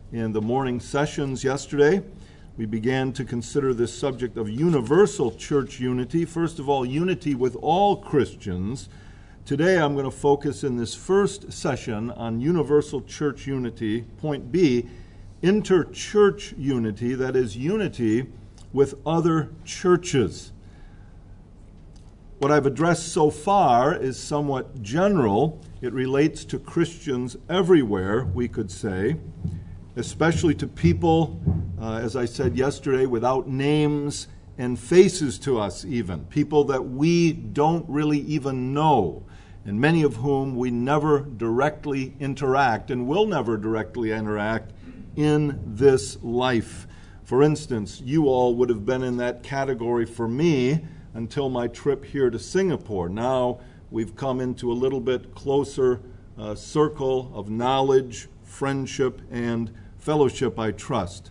in the morning sessions yesterday. We began to consider this subject of universal church unity. First of all, unity with all Christians. Today I'm going to focus in this first session on universal church unity. Point B, interchurch unity, that is, unity with other churches. What I've addressed so far is somewhat general. It relates to Christians everywhere, we could say, especially to people, as I said yesterday, without names and faces to us even, people that we don't really even know, and many of whom we never directly interact and will never directly interact in this life. For instance, you all would have been in that category for me until my trip here to Singapore. Now we've come into a little bit closer circle of knowledge, friendship, and fellowship, I trust.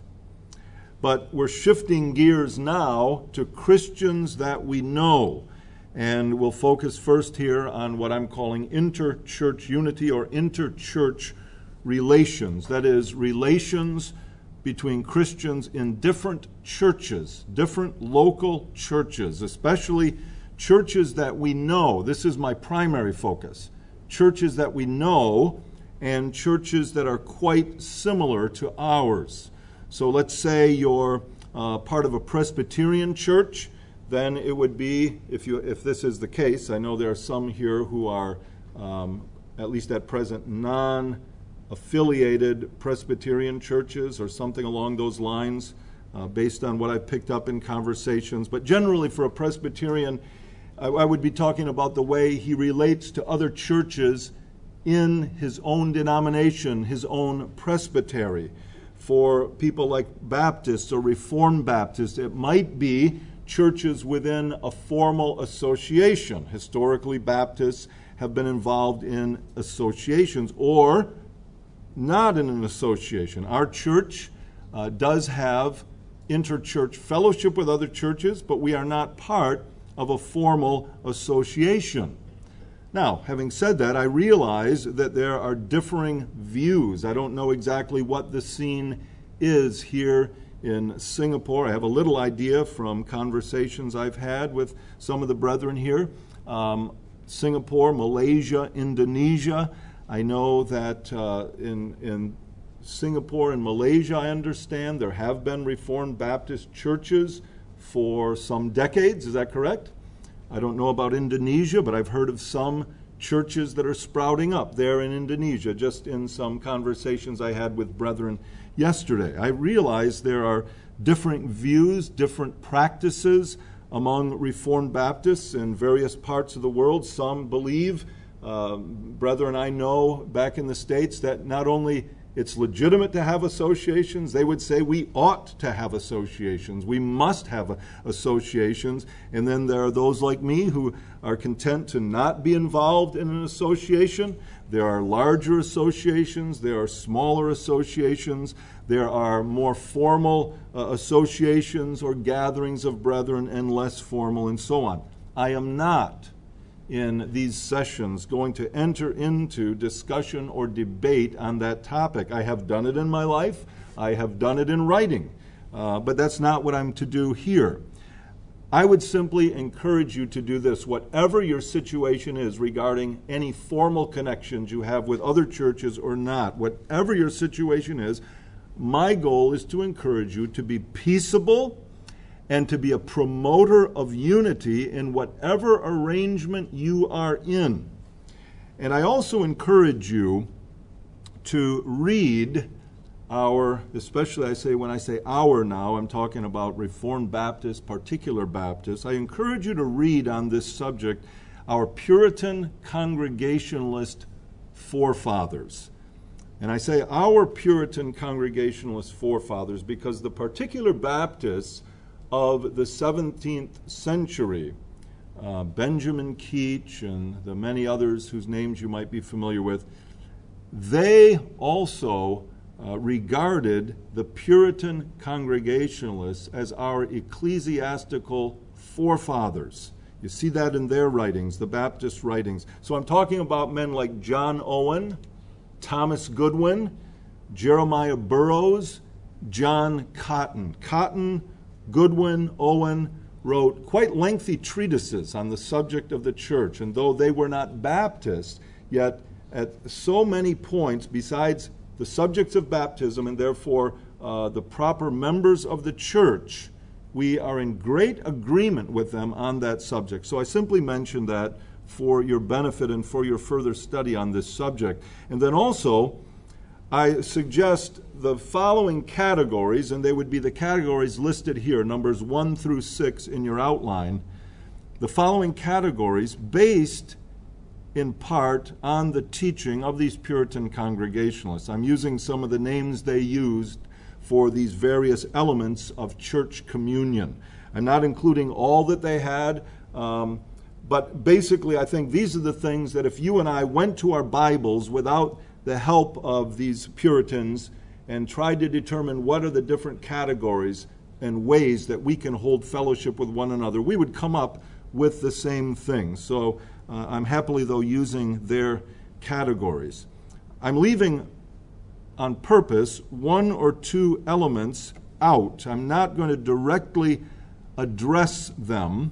But we're shifting gears now to Christians that we know. And we'll focus first here on what I'm calling interchurch unity or interchurch relations. That is, relations between Christians in different churches, different local churches, especially churches that we know. This is my primary focus. Churches that we know and churches that are quite similar to ours. So let's say you're part of a Presbyterian church, then it would be, if this is the case, I know there are some here who are, at least at present, non-affiliated Presbyterian churches or something along those lines, based on what I've picked up in conversations. But generally for a Presbyterian, I would be talking about the way he relates to other churches in his own denomination, his own presbytery. For people like Baptists or Reformed Baptists, it might be churches within a formal association. Historically, Baptists have been involved in associations or not in an association. Our church does have interchurch fellowship with other churches, but we are not part of a formal association. Now, having said that, I realize that there are differing views. I don't know exactly what the scene is here in Singapore. I have a little idea from conversations I've had with some of the brethren here. Singapore, Malaysia, Indonesia. I know that in Singapore and Malaysia, I understand, there have been Reformed Baptist churches for some decades. Is that correct? I don't know about Indonesia, but I've heard of some churches that are sprouting up there in Indonesia, just in some conversations I had with brethren yesterday. I realize there are different views, different practices among Reformed Baptists in various parts of the world. Some believe, brethren I know back in the States, that not only it's legitimate to have associations, they would say we ought to have associations. We must have associations. And then there are those like me who are content to not be involved in an association. There are larger associations. There are smaller associations. There are more formal associations or gatherings of brethren and less formal and so on. I am not in these sessions going to enter into discussion or debate on that topic. I have done it in my life. I have done it in writing. But that's not what I'm to do here. I would simply encourage you to do this. Whatever your situation is regarding any formal connections you have with other churches or not, whatever your situation is, my goal is to encourage you to be peaceable and to be a promoter of unity in whatever arrangement you are in. And I also encourage you to read especially when I say our now, I'm talking about Reformed Baptists, particular Baptists. I encourage you to read on this subject our Puritan Congregationalist forefathers. And I say our Puritan Congregationalist forefathers because the particular Baptists of the 17th century, Benjamin Keach and the many others whose names you might be familiar with, they also regarded the Puritan Congregationalists as our ecclesiastical forefathers. You see that in their writings, the Baptist writings. So I'm talking about men like John Owen, Thomas Goodwin, Jeremiah Burroughs, John Cotton. Cotton, Goodwin, Owen wrote quite lengthy treatises on the subject of the church, and though they were not Baptists, yet at so many points, besides the subjects of baptism and therefore the proper members of the church, we are in great agreement with them on that subject. So I simply mention that for your benefit and for your further study on this subject. And then also, I suggest the following categories, and they would be the categories listed here, numbers 1 through 6 in your outline. The following categories based in part on the teaching of these Puritan Congregationalists. I'm using some of the names they used for these various elements of church communion. I'm not including all that they had, but basically I think these are the things that if you and I went to our Bibles without the help of these Puritans and tried to determine what are the different categories and ways that we can hold fellowship with one another, we would come up with the same thing. So I'm happily, though, using their categories. I'm leaving on purpose one or two elements out. I'm not going to directly address them,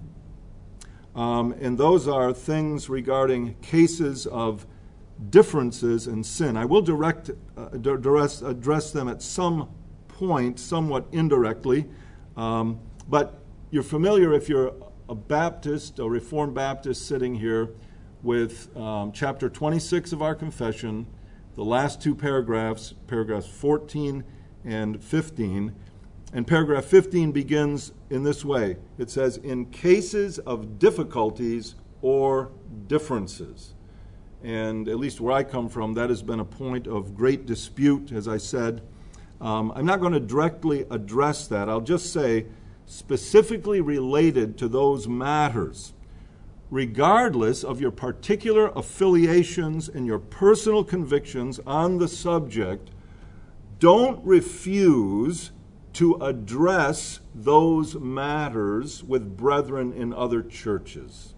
and those are things regarding cases of differences in sin. I will address them at some point, somewhat indirectly, but you're familiar, if you're a Baptist, a Reformed Baptist sitting here, with chapter 26 of our confession, the last two paragraphs 14 and 15. And paragraph 15 begins in this way. It says, in cases of difficulties or differences. And at least where I come from, that has been a point of great dispute, as I said. I'm not going to directly address that. I'll just say, specifically related to those matters, regardless of your particular affiliations and your personal convictions on the subject, don't refuse to address those matters with brethren in other churches.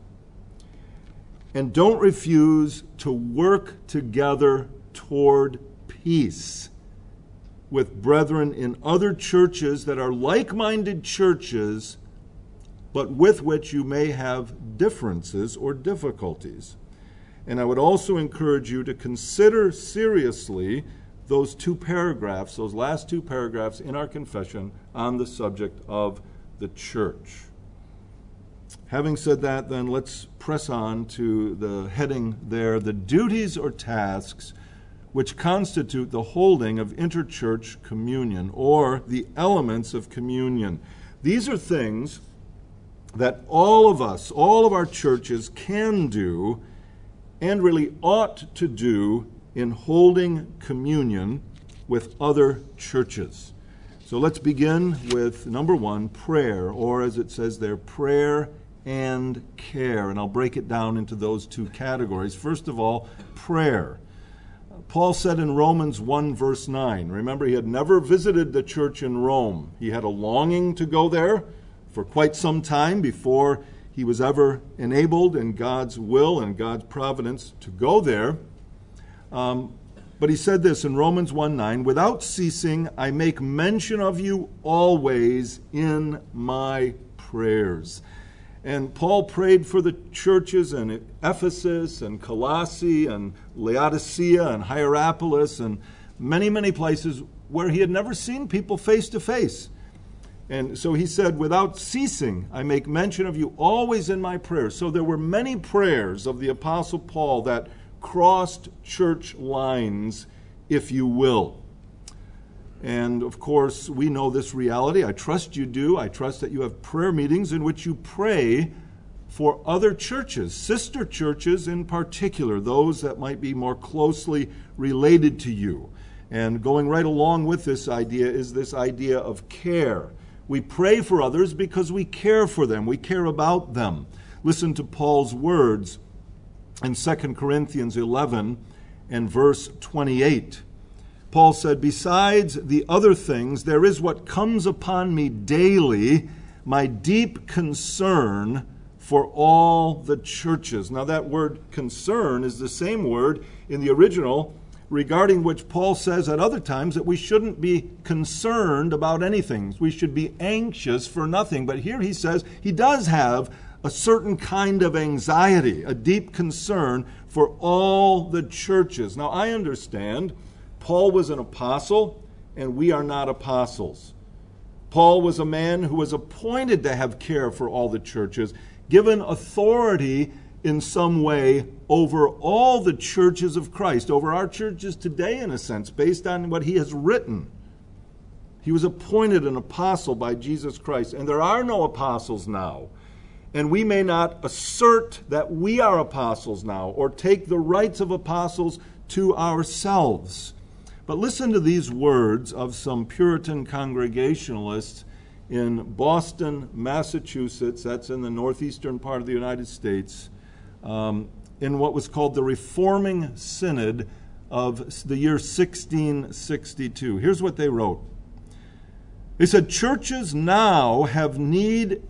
And don't refuse to work together toward peace with brethren in other churches that are like-minded churches, but with which you may have differences or difficulties. And I would also encourage you to consider seriously those two paragraphs, those last two paragraphs in our confession on the subject of the church. Having said that, then let's press on to the heading there, the duties or tasks which constitute the holding of interchurch communion, or the elements of communion. These are things that all of us, all of our churches can do and really ought to do in holding communion with other churches. So let's begin with number 1, prayer, or as it says there, prayer and care. And I'll break it down into those two categories. First of all, prayer. Paul said in Romans 1 verse 9, remember, he had never visited the church in Rome. He had a longing to go there for quite some time before he was ever enabled in God's will and God's providence to go there. But he said this in Romans 1:9, without ceasing I make mention of you always in my prayers. And Paul prayed for the churches in Ephesus and Colossae and Laodicea and Hierapolis and many, many places where he had never seen people face to face. And so he said, without ceasing, I make mention of you always in my prayers. So there were many prayers of the Apostle Paul that crossed church lines, if you will. And of course, we know this reality. I trust you do. I trust that you have prayer meetings in which you pray for other churches, sister churches in particular, those that might be more closely related to you. And going right along with this idea is this idea of care. We pray for others because we care for them. We care about them. Listen to Paul's words in 2 Corinthians 11 and verse 28. Paul said, besides the other things, there is what comes upon me daily, my deep concern for all the churches. Now that word concern is the same word in the original regarding which Paul says at other times that we shouldn't be concerned about anything. We should be anxious for nothing. But here he says he does have a certain kind of anxiety, a deep concern for all the churches. Now, I understand Paul was an apostle, and we are not apostles. Paul was a man who was appointed to have care for all the churches, given authority in some way over all the churches of Christ, over our churches today in a sense, based on what he has written. He was appointed an apostle by Jesus Christ, and there are no apostles now. And we may not assert that we are apostles now or take the rights of apostles to ourselves. But listen to these words of some Puritan Congregationalists in Boston, Massachusetts, that's in the northeastern part of the United States, in what was called the Reforming Synod of the year 1662. Here's what they wrote. They said, churches now have need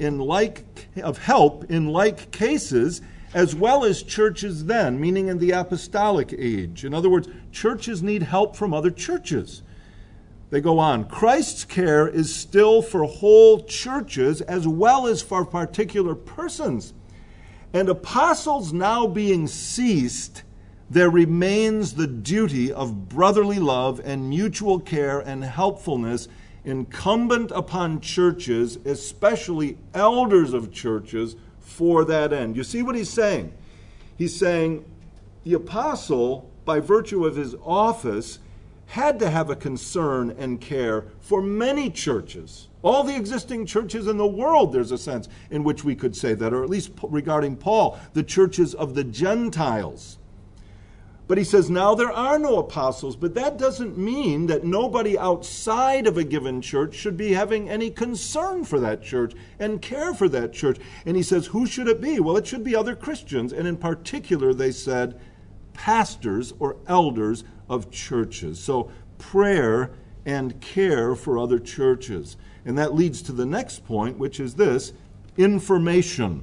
of help in like cases as well as churches then, meaning in the apostolic age. In other words, churches need help from other churches. They go on, Christ's care is still for whole churches as well as for particular persons. And apostles now being ceased, there remains the duty of brotherly love and mutual care and helpfulness incumbent upon churches, especially elders of churches, for that end. You see what he's saying? He's saying the apostle, by virtue of his office, had to have a concern and care for many churches. All the existing churches in the world, there's a sense in which we could say that, or at least regarding Paul, the churches of the Gentiles. But he says now there are no apostles, but that doesn't mean that nobody outside of a given church should be having any concern for that church and care for that church. And he says, who should it be? Well, it should be other Christians. And in particular, they said, pastors or elders of churches. So prayer and care for other churches. And that leads to the next point, which is this, information.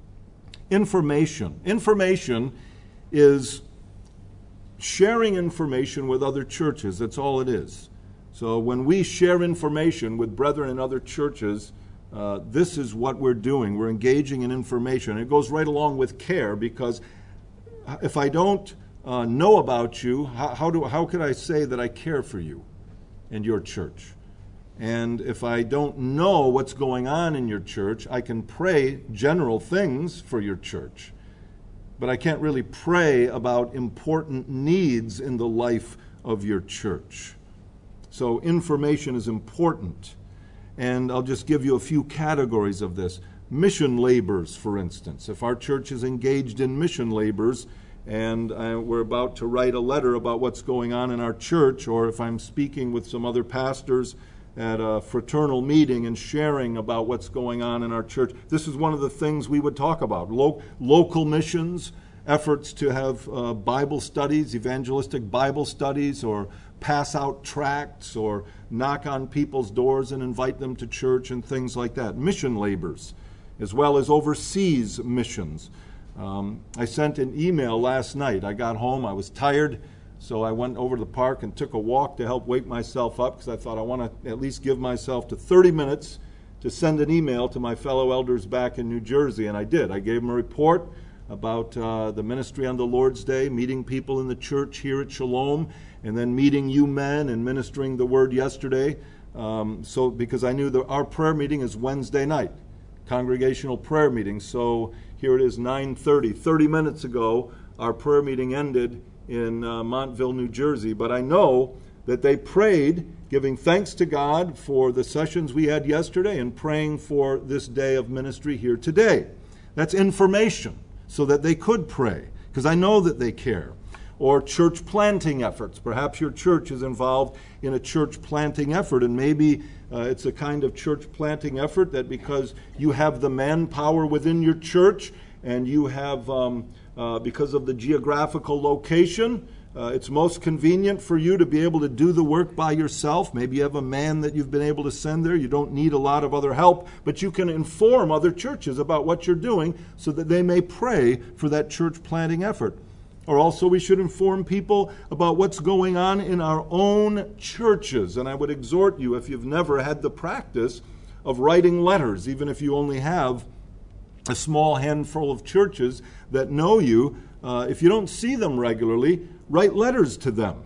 Information. Information is sharing information with other churches. That's all it is. So when we share information with brethren in other churches, this is what we're doing. We're engaging in information. It goes right along with care, because if I don't know about you, how could I say that I care for you and your church? And if I don't know what's going on in your church, I can pray general things for your church, but I can't really pray about important needs in the life of your church. So information is important. And I'll just give you a few categories of this. Mission labors, for instance. If our church is engaged in mission labors, and we're about to write a letter about what's going on in our church, or if I'm speaking with some other pastors at a fraternal meeting and sharing about what's going on in our church, this is one of the things we would talk about. Local missions, efforts to have Bible studies, evangelistic Bible studies, or pass out tracts, or knock on people's doors and invite them to church and things like that. Mission labors, as well as overseas missions. I sent an email last night. I got home, I was tired, so I went over to the park and took a walk to help wake myself up, because I thought I want to at least give myself to 30 minutes to send an email to my fellow elders back in New Jersey, and I did. I gave them a report about the ministry on the Lord's Day, meeting people in the church here at Shalom, and then meeting you men and ministering the word yesterday. Because I knew that our prayer meeting is Wednesday night, congregational prayer meeting. So here it is, 9:30. 30 minutes ago, our prayer meeting ended in Montville, New Jersey. But I know that they prayed, giving thanks to God for the sessions we had yesterday and praying for this day of ministry here today. That's information, so that they could pray, because I know that they care. Or church planting efforts. Perhaps your church is involved in a church planting effort, and maybe it's a kind of church planting effort that because you have the manpower within your church, and you have, because of the geographical location, it's most convenient for you to be able to do the work by yourself. Maybe you have a man that you've been able to send there. You don't need a lot of other help, but you can inform other churches about what you're doing so that they may pray for that church planting effort. Or also we should inform people about what's going on in our own churches. And I would exhort you, if you've never had the practice of writing letters, even if you only have a small handful of churches that know you, if you don't see them regularly, write letters to them.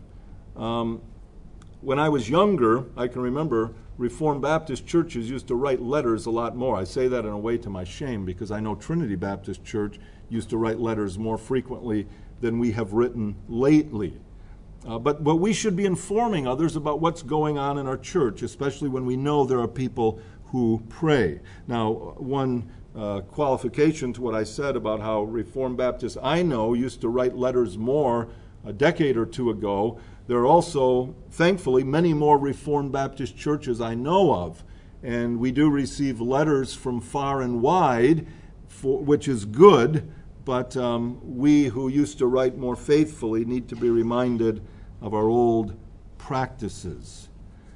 When I was younger, I can remember Reformed Baptist churches used to write letters a lot more. I say that in a way to my shame, because I know Trinity Baptist Church used to write letters more frequently than we have written lately. But we should be informing others about what's going on in our church, especially when we know there are people who pray. Now, one qualification to what I said about how Reformed Baptists I know used to write letters more a decade or two ago. There are also, thankfully, many more Reformed Baptist churches I know of, and we do receive letters from far and wide, which is good, but we who used to write more faithfully need to be reminded of our old practices.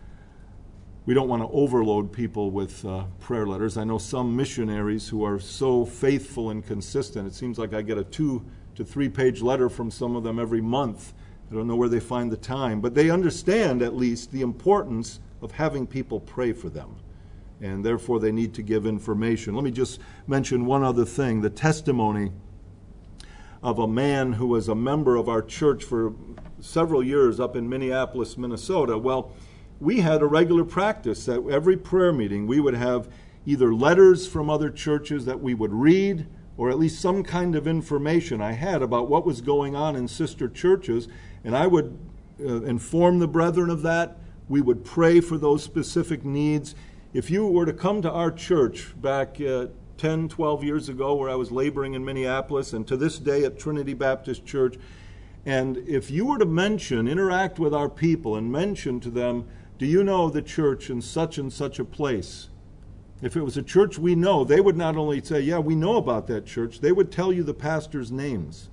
We don't want to overload people with prayer letters. I know some missionaries who are so faithful and consistent. It seems like I get a 2 to 3 page letter from some of them every month. I don't know where they find the time, but they understand at least the importance of having people pray for them, and therefore they need to give information. Let me just mention one other thing, the testimony of a man who was a member of our church for several years up in Minneapolis, Minnesota. Well, we had a regular practice that every prayer meeting we would have either letters from other churches that we would read, or at least some kind of information I had about what was going on in sister churches, and I would inform the brethren of that. We would pray for those specific needs. If you were to come to our church back 10, 12 years ago, where I was laboring in Minneapolis, and to this day at Trinity Baptist Church, and if you were to interact with our people and mention to them, do you know the church in such and such a place? If it was a church we know, they would not only say, yeah, we know about that church, they would tell you the pastor's names.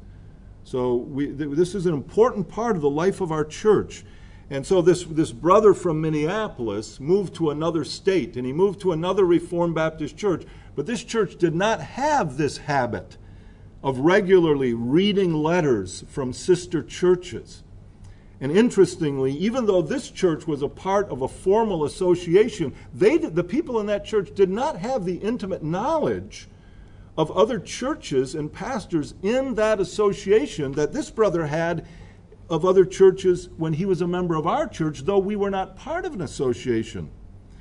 So this is an important part of the life of our church. And so this brother from Minneapolis moved to another state, and he moved to another Reformed Baptist church. But this church did not have this habit of regularly reading letters from sister churches. And interestingly, even though this church was a part of a formal association, the people in that church did not have the intimate knowledge of other churches and pastors in that association that this brother had of other churches when he was a member of our church, though we were not part of an association.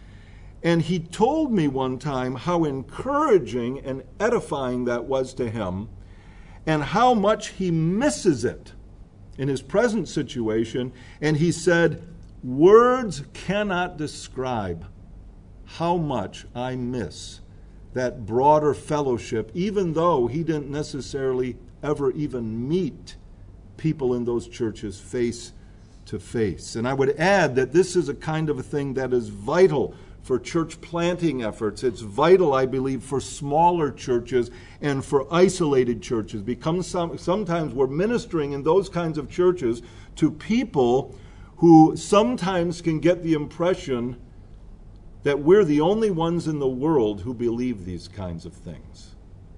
And he told me one time how encouraging and edifying that was to him, and how much he misses it in his present situation. And he said, words cannot describe how much I miss that broader fellowship, even though he didn't necessarily ever even meet people in those churches face to face. And I would add that this is a kind of a thing that is vital for church planting efforts. It's vital, I believe, for smaller churches and for isolated churches, because sometimes we're ministering in those kinds of churches to people who sometimes can get the impression that we're the only ones in the world who believe these kinds of things.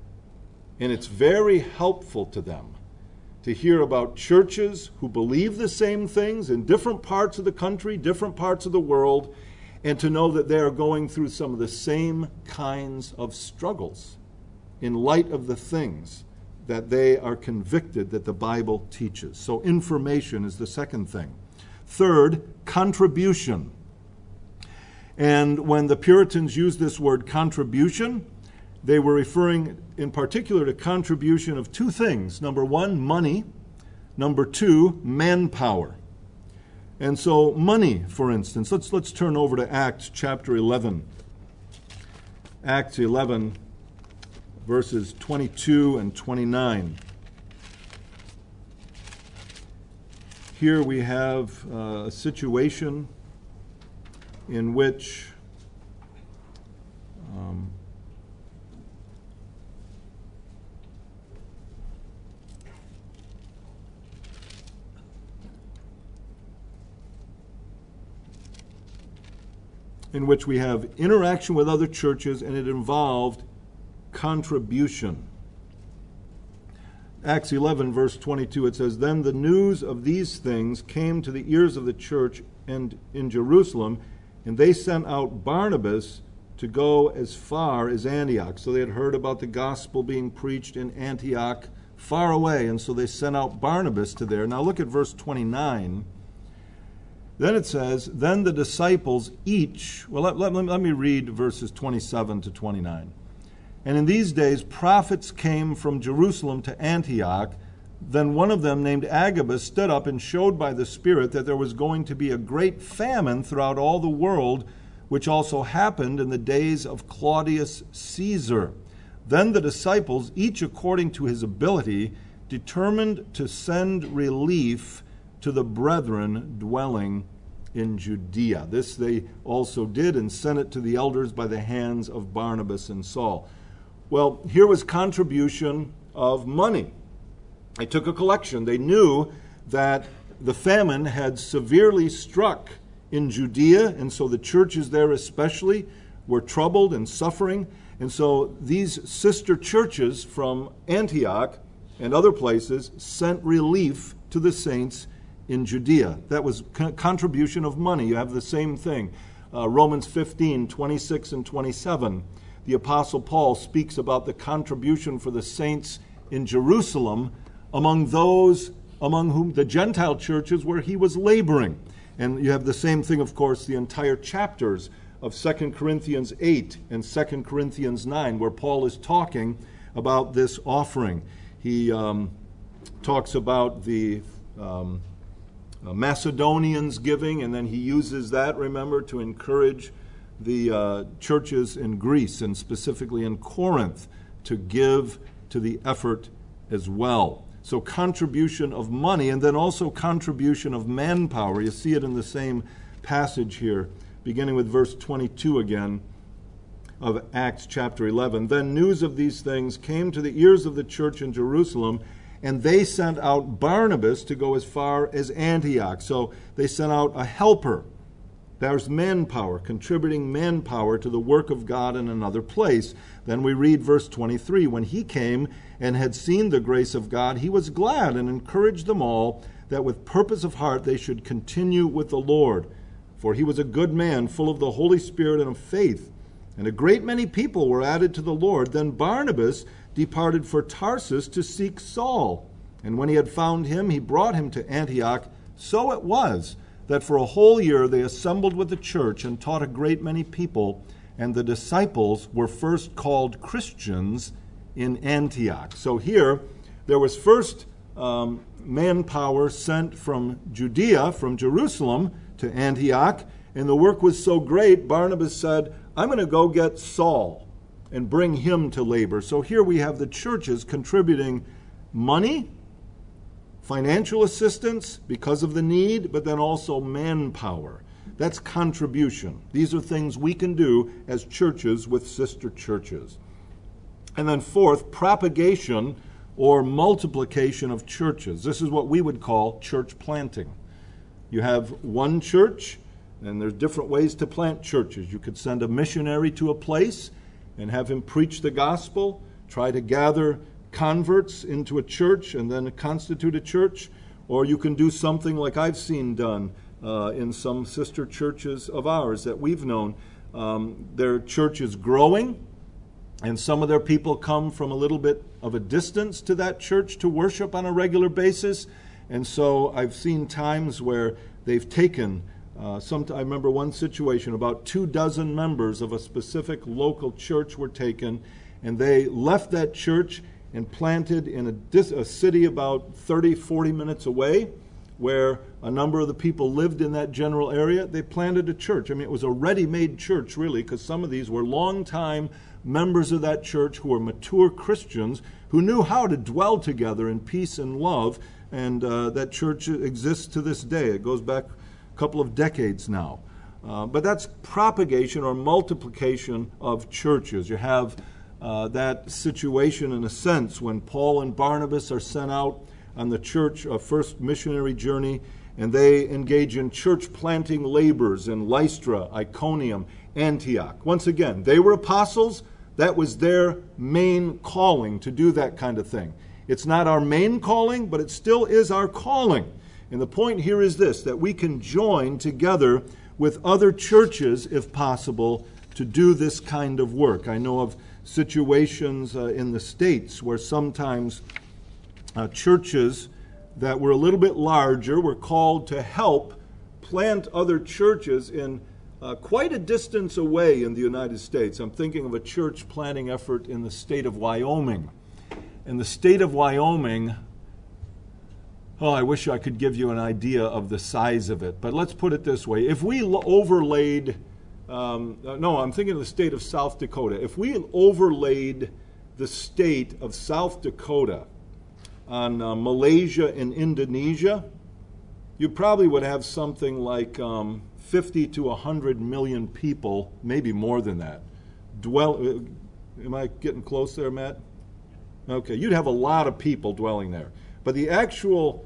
And it's very helpful to them to hear about churches who believe the same things in different parts of the country, different parts of the world, and to know that they are going through some of the same kinds of struggles in light of the things that they are convicted that the Bible teaches. So information is the second thing. Third, contribution. And when the Puritans used this word contribution, they were referring in particular to contribution of two things. Number one, money. Number two, manpower. And so money, for instance, let's turn over to Acts chapter 11. Acts 11, verses 22 and 29. Here we have a situation in which we have interaction with other churches, and it involved contribution. Acts 11, verse 22, it says, "Then the news of these things came to the ears of the church and in Jerusalem, and they sent out Barnabas to go as far as Antioch." So they had heard about the gospel being preached in Antioch far away, and so they sent out Barnabas to there. Now look at verse 29. Then it says, "Then the disciples each," well, let me read verses 27 to 29. "And in these days prophets came from Jerusalem to Antioch. Then one of them, named Agabus, stood up and showed by the Spirit that there was going to be a great famine throughout all the world, which also happened in the days of Claudius Caesar. Then the disciples, each according to his ability, determined to send relief to the brethren dwelling in Judea." This they also did, and sent it to the elders by the hands of Barnabas and Saul. Well, here was contribution of money. They took a collection. They knew that the famine had severely struck in Judea, and so the churches there especially were troubled and suffering. And so these sister churches from Antioch and other places sent relief to the saints in Judea. That was contribution of money. You have the same thing. Romans 15, 26 and 27. The Apostle Paul speaks about the contribution for the saints in Jerusalem among those among whom the Gentile churches where he was laboring. And you have the same thing, of course, the entire chapters of 2 Corinthians 8 and 2 Corinthians 9, where Paul is talking about this offering. He talks about the Macedonians giving, and then he uses that, remember, to encourage the churches in Greece and specifically in Corinth to give to the effort as well. So contribution of money, and then also contribution of manpower. You see it in the same passage here, beginning with verse 22 again of Acts chapter 11. "Then news of these things came to the ears of the church in Jerusalem, and they sent out Barnabas to go as far as Antioch." So they sent out a helper. There's manpower, contributing manpower to the work of God in another place. Then we read verse 23. "When he came and had seen the grace of God, he was glad and encouraged them all that with purpose of heart they should continue with the Lord. For he was a good man, full of the Holy Spirit and of faith. And a great many people were added to the Lord. Then Barnabas departed for Tarsus to seek Saul. And when he had found him, he brought him to Antioch. So it was that for a whole year they assembled with the church and taught a great many people, and the disciples were first called Christians in Antioch." So here, there was first manpower sent from Judea, from Jerusalem, to Antioch, and the work was so great, Barnabas said, "I'm going to go get Saul and bring him to labor." So here we have the churches contributing money, financial assistance because of the need, but then also manpower. That's contribution. These are things we can do as churches with sister churches. And then fourth, propagation or multiplication of churches. This is what we would call church planting. You have one church, and there's different ways to plant churches. You could send a missionary to a place and have him preach the gospel, try to gather converts into a church and then constitute a church, or you can do something like I've seen done in some sister churches of ours that we've known. Their church is growing, and some of their people come from a little bit of a distance to that church to worship on a regular basis, and so I've seen times where they've taken I remember one situation, about 24 members of a specific local church were taken, and they left that church and planted in a city about 30, 40 minutes away, where a number of the people lived in that general area. They planted a church. I mean, it was a ready-made church, really, because some of these were long-time members of that church who were mature Christians who knew how to dwell together in peace and love, and that church exists to this day. It goes back a couple of decades now. But that's propagation or multiplication of churches. You have that situation in a sense when Paul and Barnabas are sent out on the church first missionary journey, and they engage in church planting labors in Lystra, Iconium, Antioch. Once again, they were apostles. That was their main calling, to do that kind of thing. It's not our main calling, but it still is our calling. And the point here is this, that we can join together with other churches, if possible, to do this kind of work. I know of situations in the States where sometimes churches that were a little bit larger were called to help plant other churches in quite a distance away in the United States. I'm thinking of a church planting effort in the state of Wyoming. In the state of Wyoming, I wish I could give you an idea of the size of it, but let's put it this way. If we overlaid, I'm thinking of the state of South Dakota. If we overlaid the state of South Dakota on Malaysia and Indonesia, you probably would have something like 50 to 100 million people, maybe more than that, am I getting close there, Matt? Okay, you'd have a lot of people dwelling there. But the actual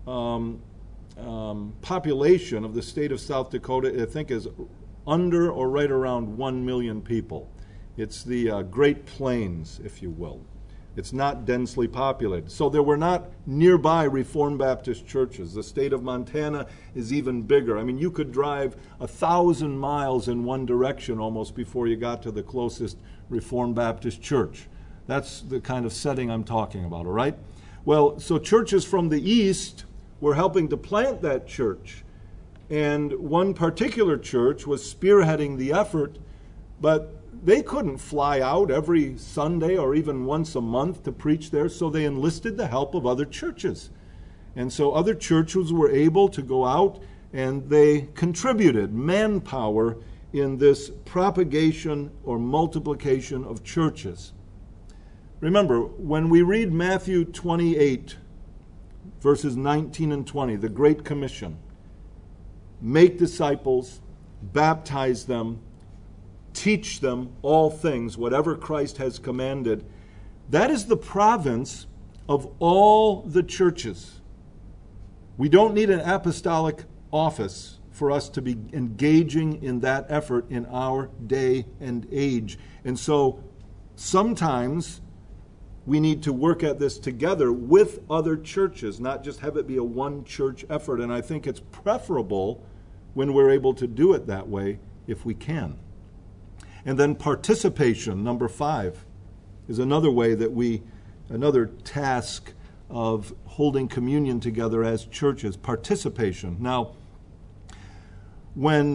population of the state of South Dakota, I think, is under or right around 1 million people. It's the Great Plains, if you will. It's not densely populated. So there were not nearby Reformed Baptist churches. The state of Montana is even bigger. I mean, you could drive 1,000 miles in one direction almost before you got to the closest Reformed Baptist church. That's the kind of setting I'm talking about, all right? Well, so churches from the east were helping to plant that church. And one particular church was spearheading the effort, but they couldn't fly out every Sunday or even once a month to preach there, so they enlisted the help of other churches. And so other churches were able to go out and they contributed manpower in this propagation or multiplication of churches. Remember, when we read Matthew 28, verses 19 and 20, the Great Commission, make disciples, baptize them, teach them all things, whatever Christ has commanded. That is the province of all the churches. We don't need an apostolic office for us to be engaging in that effort in our day and age. And so sometimes we need to work at this together with other churches, not just have it be a one-church effort. And I think it's preferable when we're able to do it that way if we can. And then participation, number 5, is another way that another task of holding communion together as churches, participation. Now, when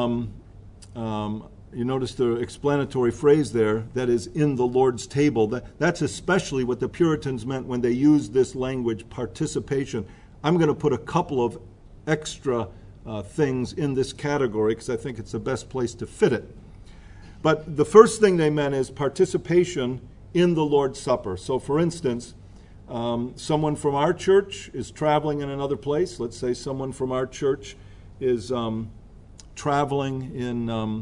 you notice the explanatory phrase there, that is in the Lord's table, that's especially what the Puritans meant when they used this language, participation. I'm going to put a couple of extra things in this category because I think it's the best place to fit it. But the first thing they meant is participation in the Lord's Supper. So for instance, someone from our church is traveling in another place. Let's say someone from our church is traveling in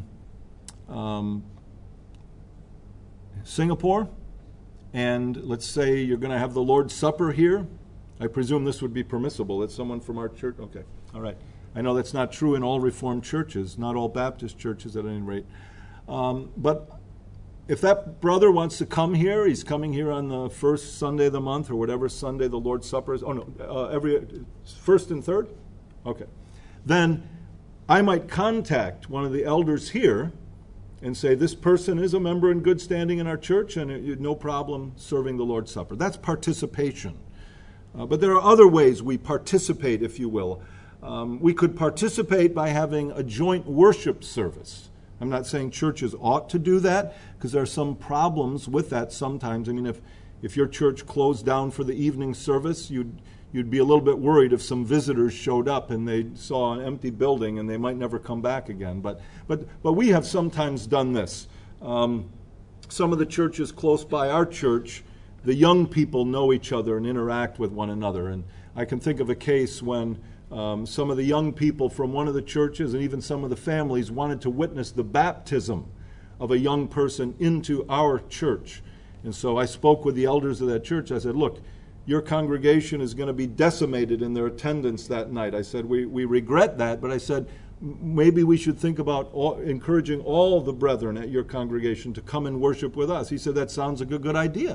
Singapore, and let's say you're going to have the Lord's Supper here. I presume this would be permissible. It's someone from our church. Okay, all right. I know that's not true in all Reformed churches, not all Baptist churches at any rate. But if that brother wants to come here, he's coming here on the first Sunday of the month or whatever Sunday the Lord's Supper is. Every first and third? Okay. Then I might contact one of the elders here and say, this person is a member in good standing in our church and no problem serving the Lord's Supper. That's participation. But there are other ways we participate, if you will. We could participate by having a joint worship service. I'm not saying churches ought to do that because there are some problems with that sometimes. I mean, if your church closed down for the evening service, you'd be a little bit worried if some visitors showed up and they saw an empty building and they might never come back again. But we have sometimes done this. Some of the churches close by our church, the young people know each other and interact with one another. And I can think of a case when some of the young people from one of the churches and even some of the families wanted to witness the baptism of a young person into our church. And so I spoke with the elders of that church. I said, look, your congregation is going to be decimated in their attendance that night. I said, we regret that, but I said, maybe we should think about encouraging all the brethren at your congregation to come and worship with us. He said, that sounds like a good idea.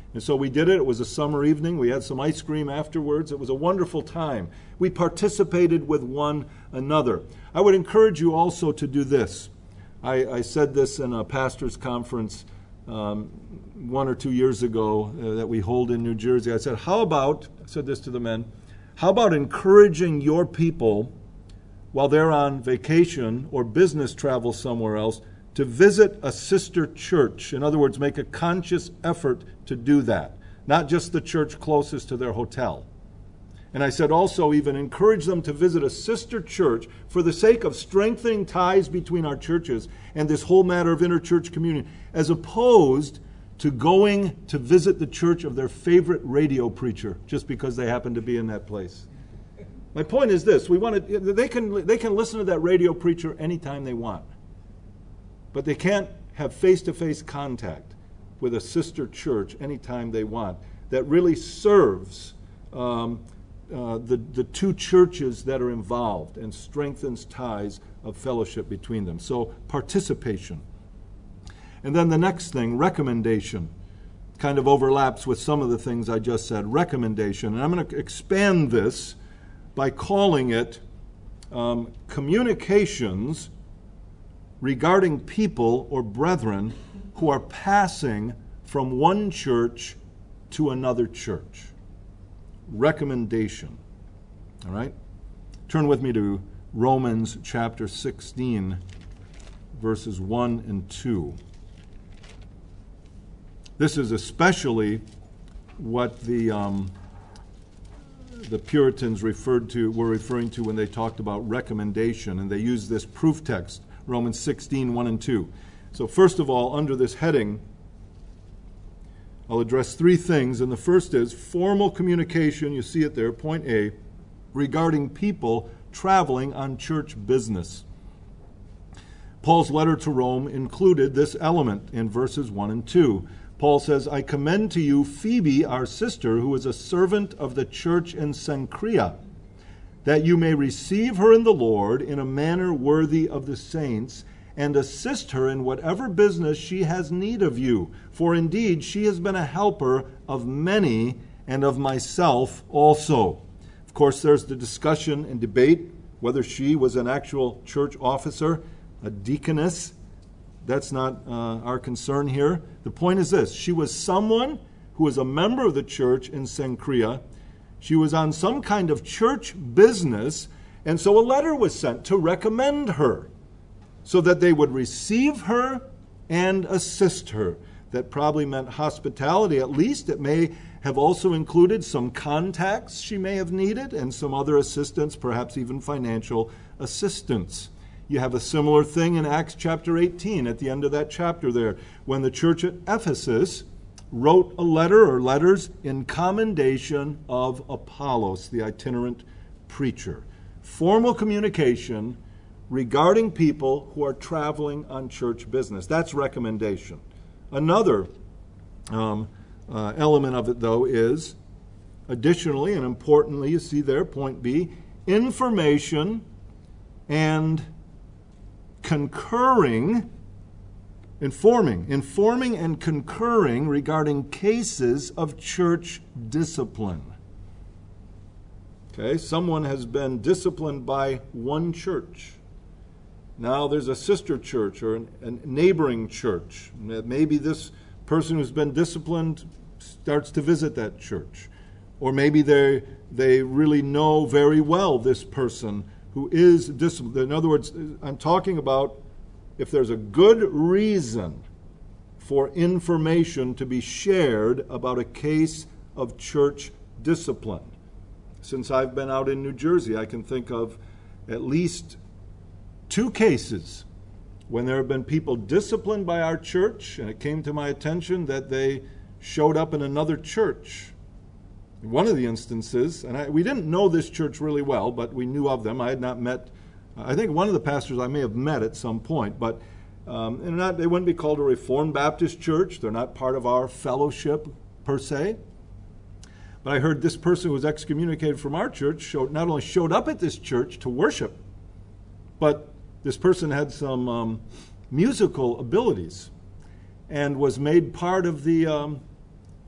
And so we did it. It was a summer evening. We had some ice cream afterwards. It was a wonderful time. We participated with one another. I would encourage you also to do this. I said this in a pastor's conference 1 or 2 years ago that we hold in New Jersey. I said, I said this to the men, how about encouraging your people while they're on vacation or business travel somewhere else to visit a sister church? In other words, make a conscious effort to do that, not just the church closest to their hotel. And I said also even encourage them to visit a sister church for the sake of strengthening ties between our churches and this whole matter of interchurch communion, as opposed to going to visit the church of their favorite radio preacher just because they happen to be in that place. My point is this: they can listen to that radio preacher anytime they want, but they can't have face-to-face contact with a sister church anytime they want that really serves the two churches that are involved and strengthens ties of fellowship between them. So participation. And then the next thing, recommendation, kind of overlaps with some of the things I just said. Recommendation. And I'm going to expand this by calling it communications regarding people or brethren who are passing from one church to another church. Recommendation. All right? Turn with me to Romans chapter 16, verses 1 and 2. This is especially what the Puritans were referring to when they talked about recommendation, and they used this proof text, Romans 16, 1 and 2. So first of all, under this heading, I'll address three things, and the first is formal communication, you see it there, point A, regarding people traveling on church business. Paul's letter to Rome included this element in verses 1 and 2. Paul says, I commend to you Phoebe, our sister, who is a servant of the church in Cenchrea, that you may receive her in the Lord in a manner worthy of the saints, and assist her in whatever business she has need of you. For indeed she has been a helper of many, and of myself also. Of course, there's the discussion and debate whether she was an actual church officer, a deaconess. That's not our concern here. The point is this: she was someone who was a member of the church in Cenchrea. She was on some kind of church business, and so a letter was sent to recommend her so that they would receive her and assist her. That probably meant hospitality. At least it may have also included some contacts she may have needed and some other assistance, perhaps even financial assistance. You have a similar thing in Acts chapter 18, at the end of that chapter there, when the church at Ephesus wrote a letter or letters in commendation of Apollos, the itinerant preacher. Formal communication regarding people who are traveling on church business. That's recommendation. Another element of it, though, is additionally and importantly, you see there, point B, information and informing and concurring regarding cases of church discipline. Okay, someone has been disciplined by one church. Now there's a sister church or a neighboring church. Maybe this person who's been disciplined starts to visit that church. Or maybe they really know very well this person who is disciplined. In other words, I'm talking about if there's a good reason for information to be shared about a case of church discipline. Since I've been out in New Jersey, I can think of at least 2 cases when there have been people disciplined by our church, and it came to my attention that they showed up in another church. In one of the instances, and we didn't know this church really well, but we knew of them. I had not met, I think one of the pastors I may have met at some point, but they wouldn't be called a Reformed Baptist church. They're not part of our fellowship per se. But I heard this person who was excommunicated from our church not only showed up at this church to worship, but this person had some musical abilities and was made part of the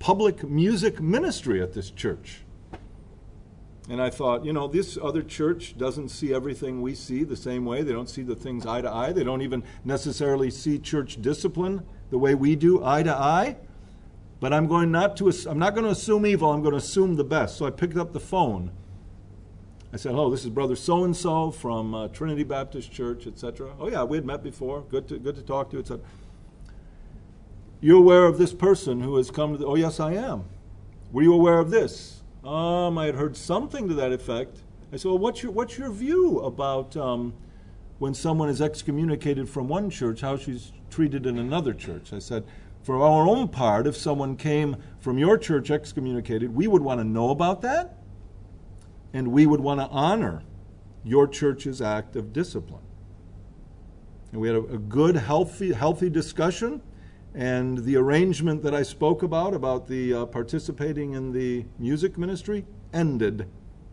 public music ministry at this church. And I thought, this other church doesn't see everything we see the same way. They don't see the things eye to eye. They don't even necessarily see church discipline the way we do, eye to eye. But I'm not going to assume evil. I'm going to assume the best. So I picked up the phone. I said, "Hello, this is Brother so-and-so from Trinity Baptist Church, etc." "Oh, yeah, we had met before. Good to talk to you, etc." "You aware of this person who has come to "Oh, yes, I am." "Were you aware of this?" I had heard something to that effect." I said, "Well, what's your view about when someone is excommunicated from one church, how she's treated in another church?" I said, "For our own part, if someone came from your church excommunicated, we would want to know about that. And we would want to honor your church's act of discipline." And we had a good, healthy discussion. And the arrangement that I spoke about the participating in the music ministry, ended.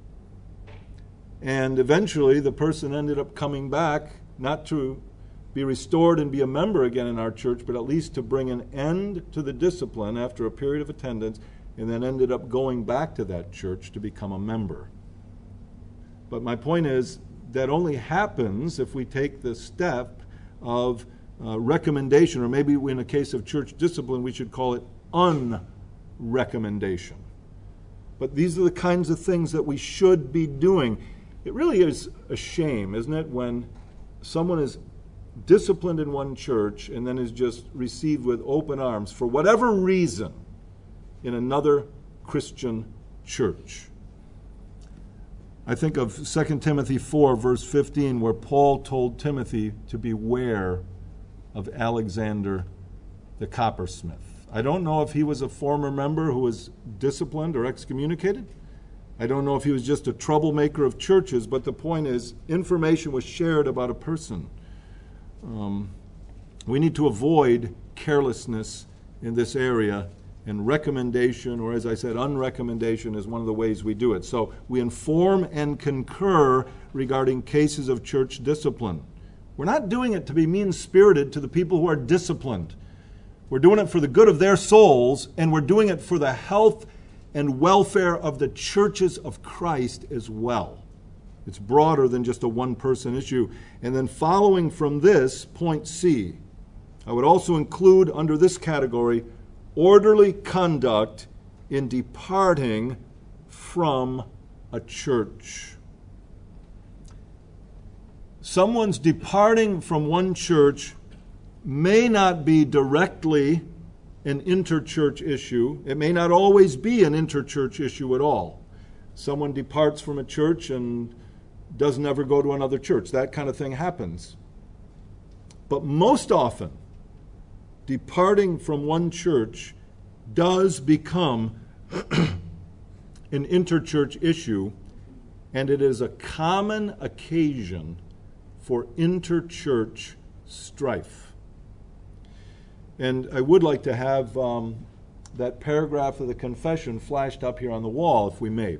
And eventually the person ended up coming back, not to be restored and be a member again in our church, but at least to bring an end to the discipline after a period of attendance, and then ended up going back to that church to become a member. But my point is, that only happens if we take the step of recommendation, or maybe in a case of church discipline, we should call it unrecommendation. But these are the kinds of things that we should be doing. It really is a shame, isn't it, when someone is disciplined in one church and then is just received with open arms for whatever reason in another Christian church. I think of 2 Timothy 4, verse 15, where Paul told Timothy to beware of Alexander the coppersmith. I don't know if he was a former member who was disciplined or excommunicated. I don't know if he was just a troublemaker of churches, but the point is, information was shared about a person. We need to avoid carelessness in this area, and recommendation, or as I said, unrecommendation, is one of the ways we do it. So we inform and concur regarding cases of church discipline. We're not doing it to be mean-spirited to the people who are disciplined. We're doing it for the good of their souls, and we're doing it for the health and welfare of the churches of Christ as well. It's broader than just a one-person issue. And then following from this, point C, I would also include under this category orderly conduct in departing from a church. Someone's departing from one church may not be directly an interchurch issue. It may not always be an interchurch issue at all. Someone departs from a church and doesn't ever go to another church. That kind of thing happens. But most often, departing from one church does become an interchurch issue, and it is a common occasion for interchurch strife. And I would like to have that paragraph of the confession flashed up here on the wall, if we may.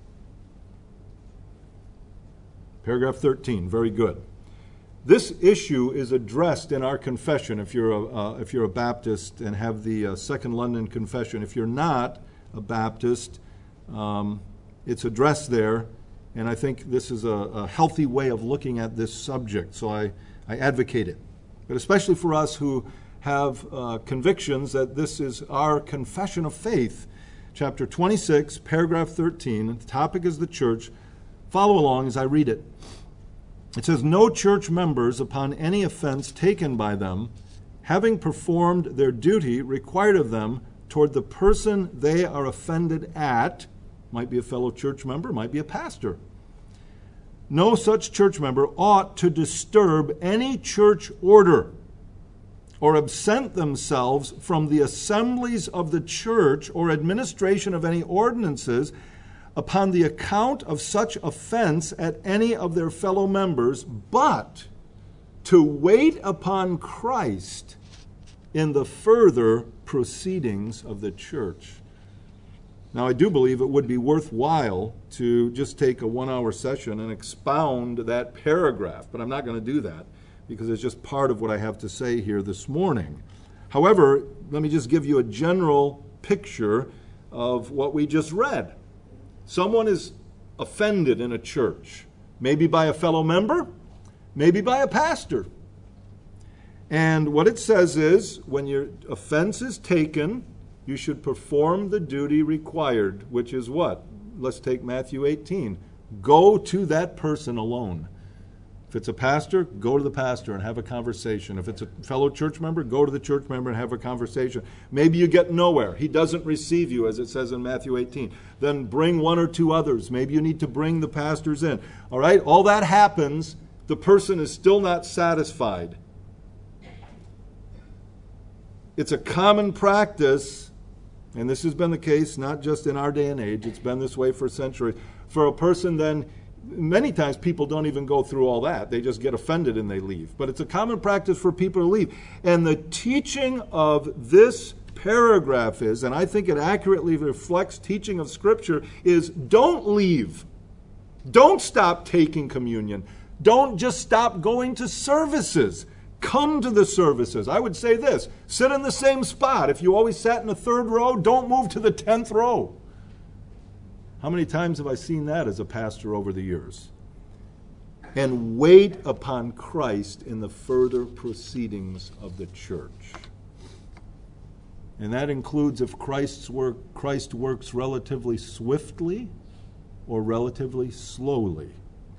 Paragraph 13, very good. This issue is addressed in our confession if you're a Baptist and have the Second London Confession. If you're not a Baptist, it's addressed there, and I think this is a healthy way of looking at this subject, so I advocate it. But especially for us who have convictions that this is our confession of faith. Chapter 26, paragraph 13, the topic is the church. Follow along as I read it. It says, "No church members, upon any offense taken by them, having performed their duty required of them toward the person they are offended at," might be a fellow church member, might be a pastor, "no such church member ought to disturb any church order or absent themselves from the assemblies of the church or administration of any ordinances upon the account of such offense at any of their fellow members, but to wait upon Christ in the further proceedings of the church." Now, I do believe it would be worthwhile to just take a 1-hour session and expound that paragraph, but I'm not going to do that because it's just part of what I have to say here this morning. However, let me just give you a general picture of what we just read. Someone is offended in a church, maybe by a fellow member, maybe by a pastor. And what it says is, when your offense is taken, you should perform the duty required, which is what? Let's take Matthew 18. Go to that person alone. If it's a pastor, go to the pastor and have a conversation. If it's a fellow church member, go to the church member and have a conversation. Maybe you get nowhere. He doesn't receive you, as it says in Matthew 18. Then bring one or two others. Maybe you need to bring the pastors in. All right? All that happens. The person is still not satisfied. It's a common practice, and this has been the case not just in our day and age, it's been this way for centuries, for a person then, many times people don't even go through all that. They just get offended and they leave. But it's a common practice for people to leave. And the teaching of this paragraph is, and I think it accurately reflects teaching of Scripture, is don't leave. Don't stop taking communion. Don't just stop going to services. Come to the services. I would say this, sit in the same spot. If you always sat in the 3rd row, don't move to the 10th row. How many times have I seen that as a pastor over the years? And wait upon Christ in the further proceedings of the church. And that includes if Christ works relatively swiftly or relatively slowly.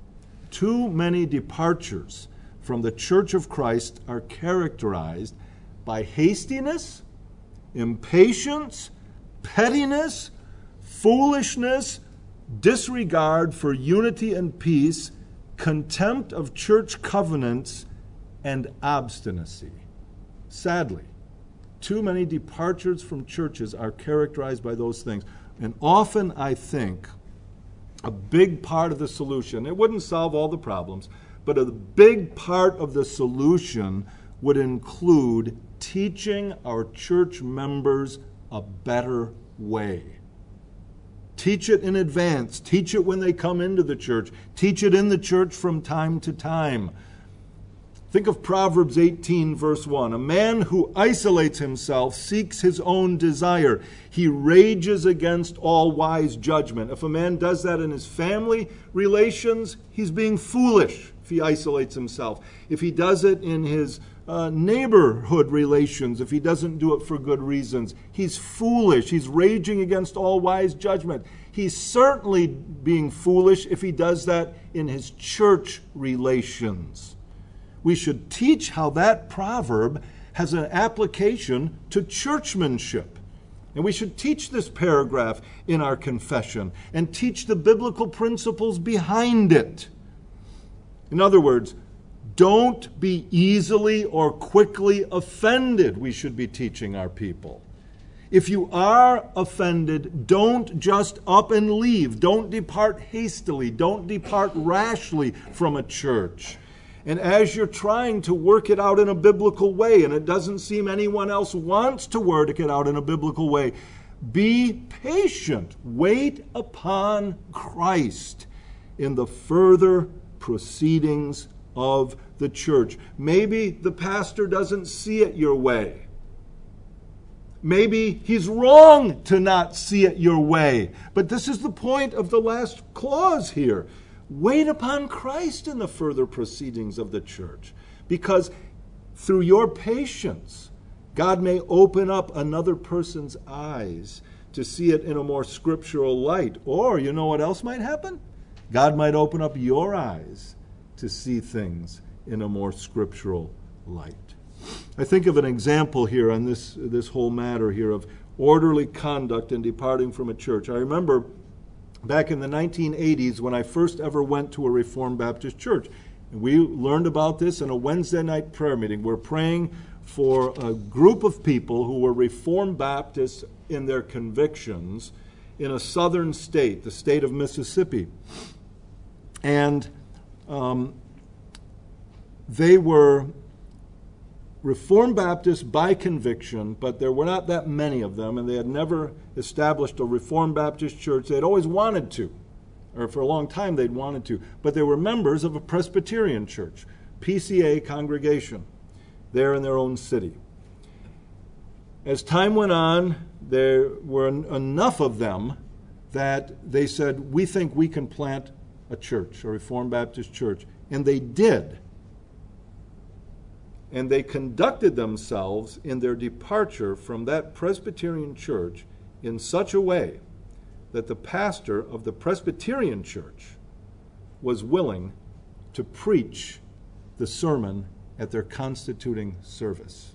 Too many departures from the Church of Christ are characterized by hastiness, impatience, pettiness, foolishness, disregard for unity and peace, contempt of church covenants, and obstinacy. Sadly, too many departures from churches are characterized by those things. And often I think a big part of the solution, it wouldn't solve all the problems, but a big part of the solution would include teaching our church members a better way. Teach it in advance. Teach it when they come into the church. Teach it in the church from time to time. Think of Proverbs 18, verse 1. A man who isolates himself seeks his own desire. He rages against all wise judgment. If a man does that in his family relations, he's being foolish if he isolates himself. If he does it in his neighborhood relations, if he doesn't do it for good reasons, he's foolish. He's raging against all wise judgment. He's certainly being foolish if he does that in his church relations. We should teach how that proverb has an application to churchmanship. And we should teach this paragraph in our confession and teach the biblical principles behind it. In other words, don't be easily or quickly offended, we should be teaching our people. If you are offended, don't just up and leave. Don't depart hastily. Don't depart rashly from a church. And as you're trying to work it out in a biblical way, and it doesn't seem anyone else wants to work it out in a biblical way, be patient. Wait upon Christ in the further proceedings of the church. Maybe the pastor doesn't see it your way. Maybe he's wrong to not see it your way. But this is the point of the last clause here. Wait upon Christ in the further proceedings of the church. Because through your patience, God may open up another person's eyes to see it in a more scriptural light. Or, you know what else might happen? God might open up your eyes to see things in a more scriptural light. I think of an example here on this whole matter here of orderly conduct and departing from a church. I remember back in the 1980s when I first ever went to a Reformed Baptist church. We learned about this in a Wednesday night prayer meeting. We're praying for a group of people who were Reformed Baptists in their convictions in a southern state, the state of Mississippi. And they were Reformed Baptists by conviction, but there were not that many of them, and they had never established a Reformed Baptist church. They'd always wanted to, or for a long time they'd wanted to, but they were members of a Presbyterian church, PCA congregation, there in their own city. As time went on, there were enough of them that they said, we think we can plant a church, a Reformed Baptist church. And they did. And they conducted themselves in their departure from that Presbyterian church in such a way that the pastor of the Presbyterian church was willing to preach the sermon at their constituting service.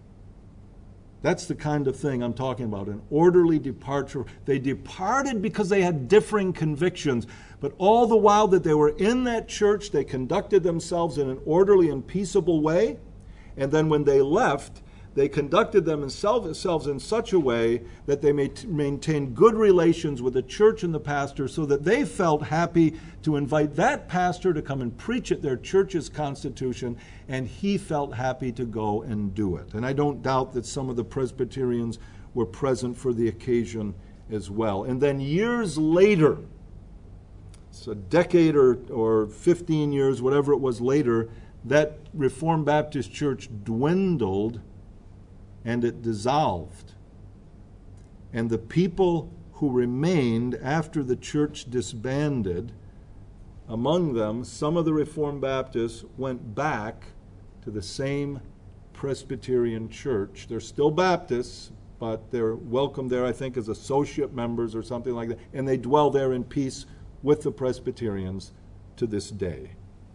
That's the kind of thing I'm talking about, an orderly departure. They departed because they had differing convictions, but all the while that they were in that church, they conducted themselves in an orderly and peaceable way. And then when they left, they conducted themselves in such a way that they maintained good relations with the church and the pastor, so that they felt happy to invite that pastor to come and preach at their church's constitution, and he felt happy to go and do it. And I don't doubt that some of the Presbyterians were present for the occasion as well. And then years later, it's a decade or 15 years, whatever it was later, that Reformed Baptist church dwindled and it dissolved. And the people who remained after the church disbanded, among them, some of the Reformed Baptists went back to the same Presbyterian church. They're still Baptists, but they're welcome there, I think, as associate members or something like that. And they dwell there in peace with the Presbyterians to this day.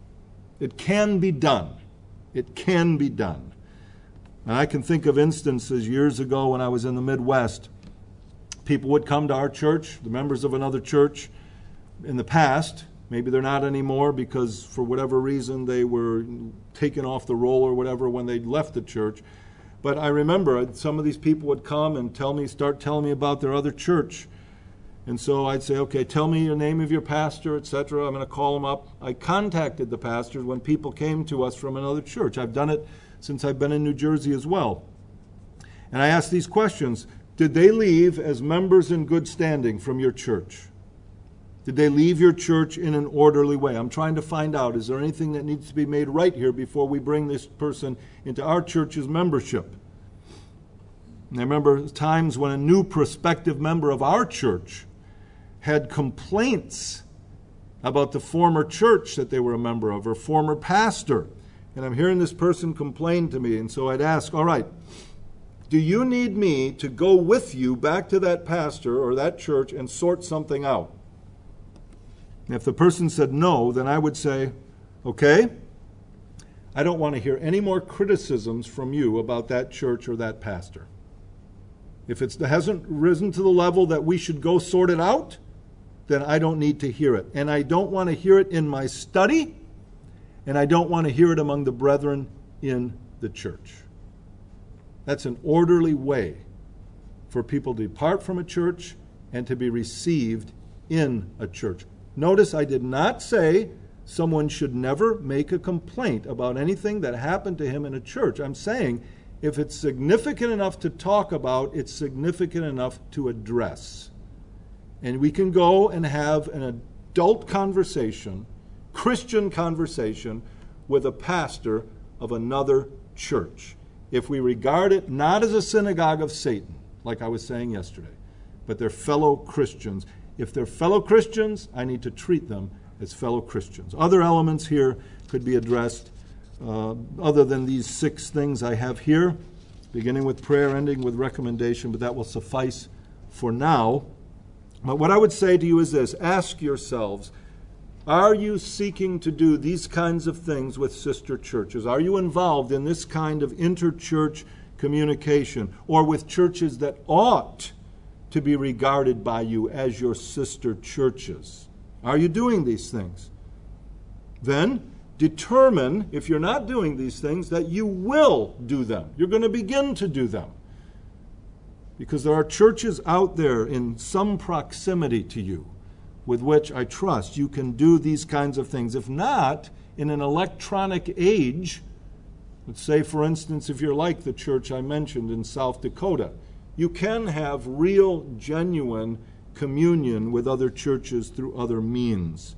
It can be done. It can be done. And I can think of instances years ago when I was in the Midwest. People would come to our church, the members of another church in the past. Maybe they're not anymore because for whatever reason they were taken off the roll or whatever when they left the church. But I remember some of these people would come and start telling me about their other church. And so I'd say, okay, tell me the name of your pastor, etc. I'm going to call them up. I contacted the pastors when people came to us from another church. I've done it since I've been in New Jersey as well. And I asked these questions. Did they leave as members in good standing from your church? Did they leave your church in an orderly way? I'm trying to find out, is there anything that needs to be made right here before we bring this person into our church's membership? And I remember times when a new prospective member of our church had complaints about the former church that they were a member of or former pastor. And I'm hearing this person complain to me. And so I'd ask, all right, do you need me to go with you back to that pastor or that church and sort something out? And if the person said no, then I would say, okay, I don't want to hear any more criticisms from you about that church or that pastor. If it hasn't risen to the level that we should go sort it out, then I don't need to hear it. And I don't want to hear it in my study, and I don't want to hear it among the brethren in the church. That's an orderly way for people to depart from a church and to be received in a church. Notice I did not say someone should never make a complaint about anything that happened to him in a church. I'm saying if it's significant enough to talk about, it's significant enough to address. And we can go and have an adult conversation, Christian conversation, with a pastor of another church. If we regard it not as a synagogue of Satan, like I was saying yesterday, but they're fellow Christians. If they're fellow Christians, I need to treat them as fellow Christians. Other elements here could be addressed other than these 6 things I have here, beginning with prayer, ending with recommendation, but that will suffice for now. But what I would say to you is this: ask yourselves, are you seeking to do these kinds of things with sister churches? Are you involved in this kind of interchurch communication or with churches that ought to be regarded by you as your sister churches? Are you doing these things? Then determine, if you're not doing these things, that you will do them. You're going to begin to do them. Because there are churches out there in some proximity to you with which I trust you can do these kinds of things. If not, in an electronic age, let's say, for instance, if you're like the church I mentioned in South Dakota, you can have real, genuine communion with other churches through other means.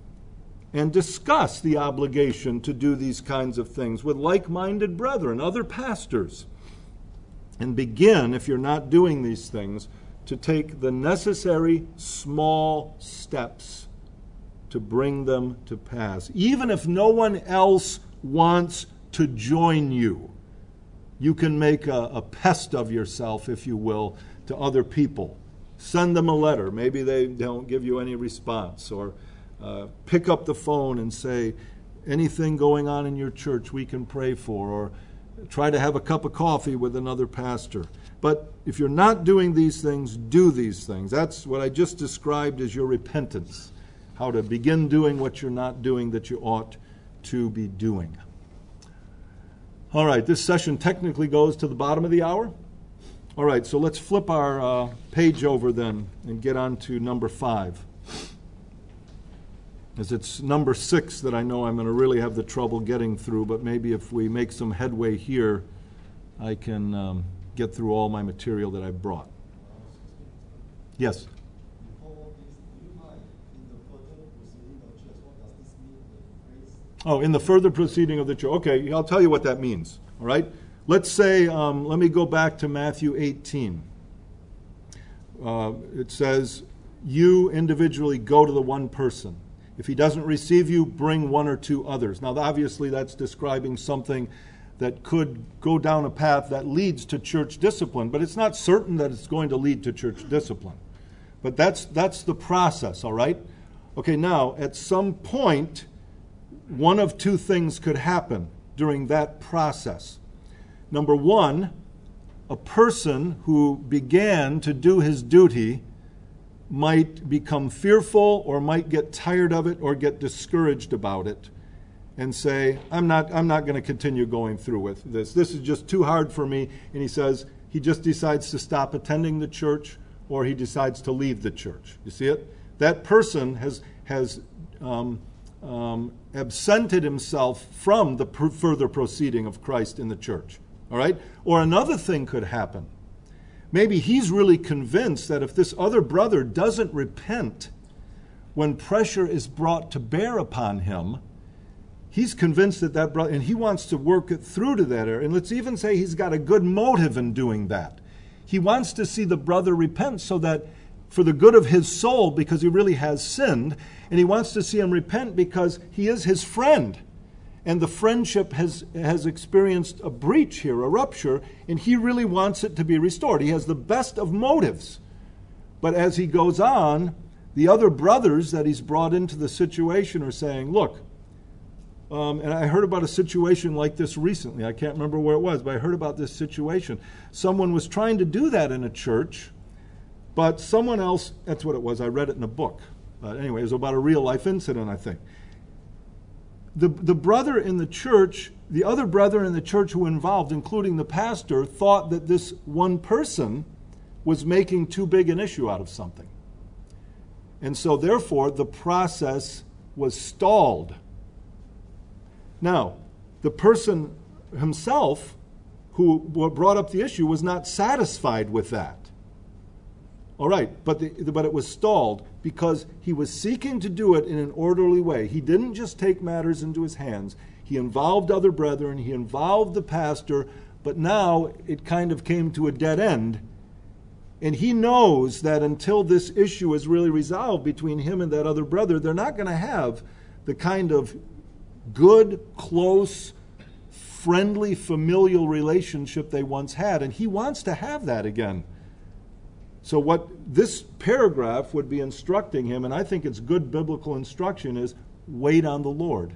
And discuss the obligation to do these kinds of things with like-minded brethren, other pastors. and begin, if you're not doing these things, to take the necessary small steps to bring them to pass. Even if no one else wants to join you, you can make a pest of yourself, if you will, to other people. Send them a letter. Maybe they don't give you any response. Or pick up the phone and say, anything going on in your church we can pray for. Or try to have a cup of coffee with another pastor. But if you're not doing these things, do these things. That's what I just described as your repentance. How to begin doing what you're not doing that you ought to be doing. All right, this session technically goes to the bottom of the hour. All right, so let's flip our page over then and get on to number 5. As it's number 6 that I know I'm going to really have the trouble getting through, but maybe if we make some headway here, I can get through all my material that I've brought. Yes? Oh, in the further proceeding of the church. Okay, I'll tell you what that means. All right? Let's say, let me go back to Matthew 18. It says, you individually go to the one person. If he doesn't receive you, bring 1 or 2 others. Now, obviously, that's describing something that could go down a path that leads to church discipline, but it's not certain that it's going to lead to church discipline. But that's the process, all right? Okay, now, at some point, one of 2 things could happen during that process. Number 1, a person who began to do his duty might become fearful or might get tired of it or get discouraged about it and say, I'm not going to continue going through with this. This is just too hard for me. And he says he just decides to stop attending the church or he decides to leave the church. You see it? That person has absented himself from the further proceeding of Christ in the church. All right? Or another thing could happen. Maybe he's really convinced that if this other brother doesn't repent when pressure is brought to bear upon him, he's convinced that brother, and he wants to work it through to that area. And let's even say he's got a good motive in doing that. He wants to see the brother repent so that for the good of his soul, because he really has sinned, and he wants to see him repent because he is his friend. And the friendship has experienced a breach here, a rupture, and he really wants it to be restored. He has the best of motives. But as he goes on, the other brothers that he's brought into the situation are saying, look, and I heard about a situation like this recently. I can't remember where it was, but I heard about this situation. Someone was trying to do that in a church, but someone else, that's what it was, I read it in a book. But anyway, it was about a real-life incident, I think. The brother in the church, the other brother in the church who were involved, including the pastor, thought that this one person was making too big an issue out of something. And so, therefore, the process was stalled. Now, the person himself who brought up the issue was not satisfied with that. All right, but it was stalled because he was seeking to do it in an orderly way. He didn't just take matters into his hands. He involved other brethren. He involved the pastor. But now it kind of came to a dead end. And he knows that until this issue is really resolved between him and that other brother, they're not going to have the kind of good, close, friendly, familial relationship they once had. And he wants to have that again. So what this paragraph would be instructing him, and I think it's good biblical instruction, is wait on the Lord.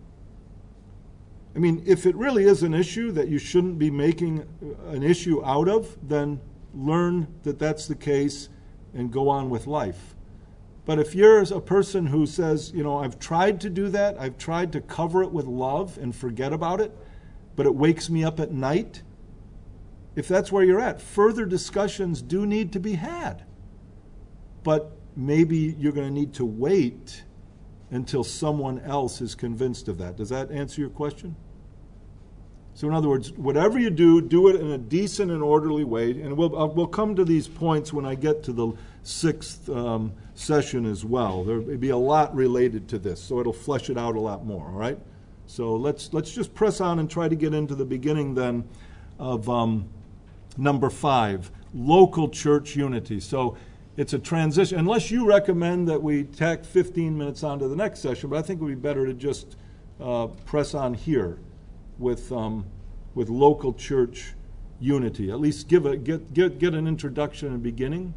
I mean, if it really is an issue that you shouldn't be making an issue out of, then learn that that's the case and go on with life. But if you're a person who says, I've tried to do that, I've tried to cover it with love and forget about it, but it wakes me up at night, if that's where you're at, further discussions do need to be had. But maybe you're going to need to wait until someone else is convinced of that. Does that answer your question? So in other words, whatever you do, do it in a decent and orderly way. And we'll come to these points when I get to the 6th session as well. There may be a lot related to this, so it'll flesh it out a lot more, all right? So let's just press on and try to get into the beginning then of Number 5, local church unity. So it's a transition. Unless you recommend that we tack 15 minutes on to the next session, but I think it would be better to just press on here with local church unity. At least get an introduction and beginning.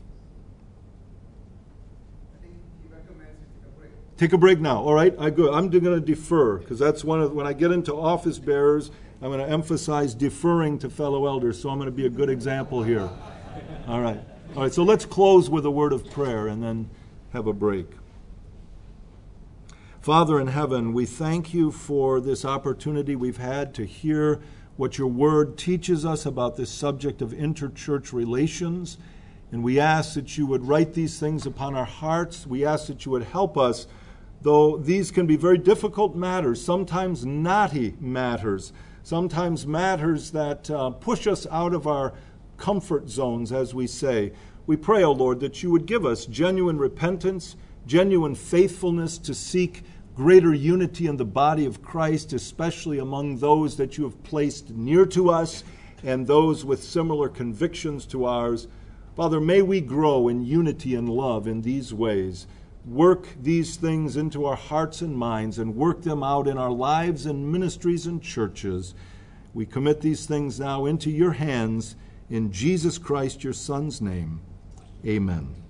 I think he recommends we take a break. Take a break now. All right, I'm going to defer, because that's when I get into office bearers, I'm going to emphasize deferring to fellow elders, so I'm going to be a good example here. All right, so let's close with a word of prayer and then have a break. Father in heaven, we thank you for this opportunity we've had to hear what your word teaches us about this subject of interchurch relations. And we ask that you would write these things upon our hearts. We ask that you would help us, though these can be very difficult matters, sometimes knotty matters, sometimes matters that push us out of our comfort zones, as we say. We pray, O Lord, that you would give us genuine repentance, genuine faithfulness to seek greater unity in the body of Christ, especially among those that you have placed near to us and those with similar convictions to ours. Father, may we grow in unity and love in these ways. Work these things into our hearts and minds and work them out in our lives and ministries and churches. We commit these things now into your hands in Jesus Christ, your Son's name. Amen.